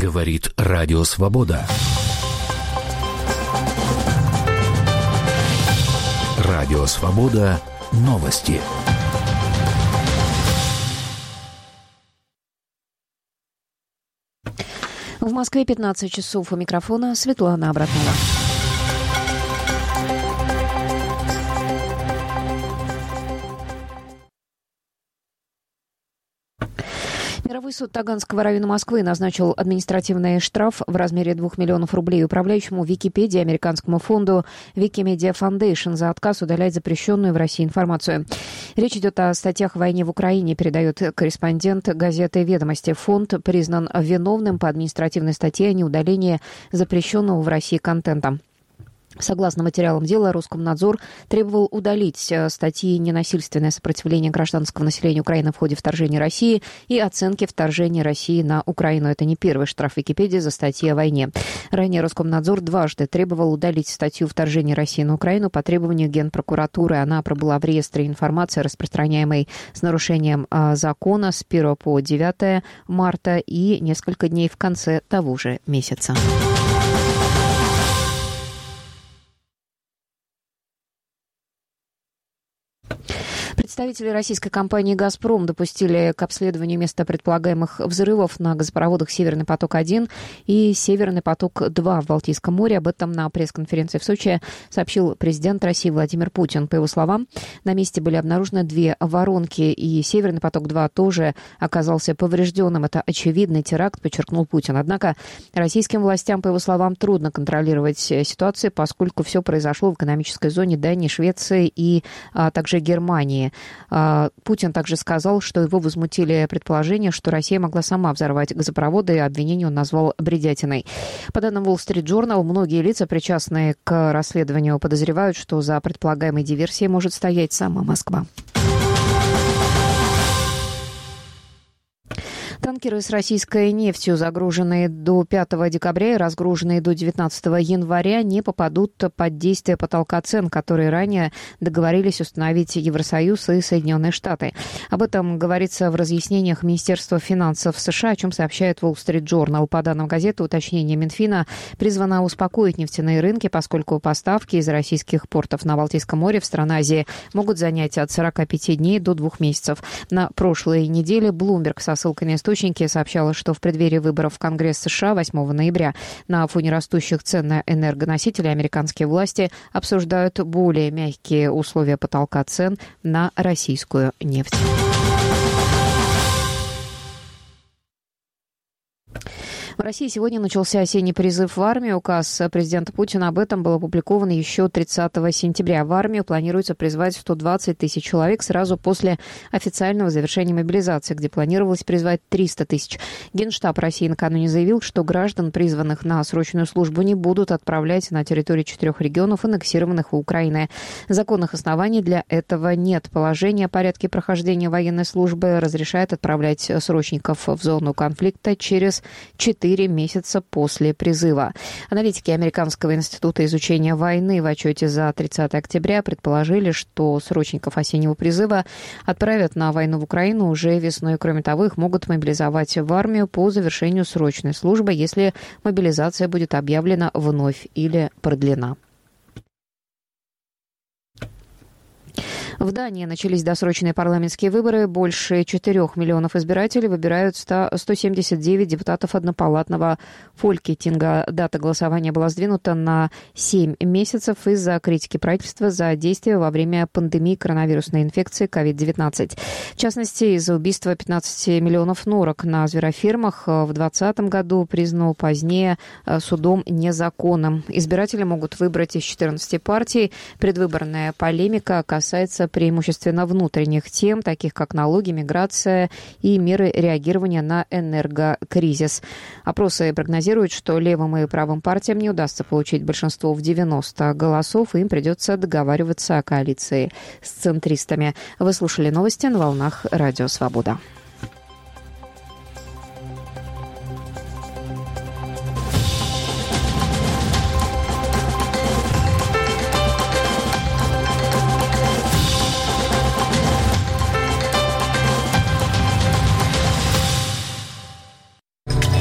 Говорит Радио Свобода. Радио Свобода. Новости. В Москве 15 часов. У микрофона Светлана Абратнова. Мировой суд Таганского района Москвы назначил административный штраф в размере 2 миллионов рублей управляющему Википедии американскому фонду Wikimedia Foundation за отказ удалять запрещенную в России информацию. Речь идет о статьях о войне в Украине, передает корреспондент газеты «Ведомости». Фонд признан виновным по административной статье о неудалении запрещенного в России контента. Согласно материалам дела, Роскомнадзор требовал удалить статьи «Ненасильственное сопротивление гражданского населения Украины в ходе вторжения России» и «Оценки вторжения России на Украину». Это не первый штраф Википедии за статьи о войне. Ранее Роскомнадзор дважды требовал удалить статью «Вторжение России на Украину» по требованию Генпрокуратуры. Она пробыла в реестре информации, распространяемой с нарушением закона с 1 по 9 марта и несколько дней в конце того же месяца. Представители российской компании «Газпром» допустили к обследованию места предполагаемых взрывов на газопроводах «Северный поток-1» и «Северный поток-2» в Балтийском море. Об этом на пресс-конференции в Сочи сообщил президент России Владимир Путин. По его словам, на месте были обнаружены 2 воронки, и «Северный поток-2» тоже оказался поврежденным. Это очевидный теракт, подчеркнул Путин. Однако российским властям, по его словам, трудно контролировать ситуацию, поскольку все произошло в экономической зоне Дании, Швеции и также Германии. Путин также сказал, что его возмутили предположения, что Россия могла сама взорвать газопроводы, и обвинение он назвал бредятиной. По данным Wall Street Journal, многие лица, причастные к расследованию, подозревают, что за предполагаемой диверсией может стоять сама Москва. Танкеры с российской нефтью, загруженные до 5 декабря и разгруженные до 19 января, не попадут под действие потолка цен, которые ранее договорились установить Евросоюз и Соединенные Штаты. Об этом говорится в разъяснениях Министерства финансов США, о чем сообщает Wall Street Journal. По данным газеты, уточнение Минфина призвано успокоить нефтяные рынки, поскольку поставки из российских портов на Балтийском море в страны Азии могут занять от 45 дней до 2 месяцев. На прошлой неделе Bloomberg со ссылкой на источники сообщала, что в преддверии выборов в Конгресс США 8 ноября на фоне растущих цен на энергоносители американские власти обсуждают более мягкие условия потолка цен на российскую нефть. В России сегодня начался осенний призыв в армию. Указ президента Путина об этом был опубликован еще 30 сентября. В армию планируется призвать 120 тысяч человек сразу после официального завершения мобилизации, где планировалось призвать 300 тысяч. Генштаб России накануне заявил, что граждан, призванных на срочную службу, не будут отправлять на территорию 4 регионов, аннексированных у Украины. Законных оснований для этого нет. Положение о порядке прохождения военной службы разрешает отправлять срочников в зону конфликта через 4 месяца после призыва. Аналитики Американского института изучения войны в отчете за 30 октября предположили, что срочников осеннего призыва отправят на войну в Украину уже весной. Кроме того, их могут мобилизовать в армию по завершению срочной службы, если мобилизация будет объявлена вновь или продлена. В Дании начались досрочные парламентские выборы. Больше 4 миллионов избирателей выбирают 179 депутатов однопалатного Фолькетинга. Дата голосования была сдвинута на 7 месяцев из-за критики правительства за действия во время пандемии коронавирусной инфекции COVID-19. В частности, из-за убийства 15 миллионов норок на зверофермах в 2020 году, признано позднее судом незаконным. Избиратели могут выбрать из 14 партий. Предвыборная полемика касается преимущественно внутренних тем, таких как налоги, миграция и меры реагирования на энергокризис. Опросы прогнозируют, что левым и правым партиям не удастся получить большинство в 90 голосов, и им придется договариваться о коалиции с центристами. Вы слушали новости на волнах Радио Свобода.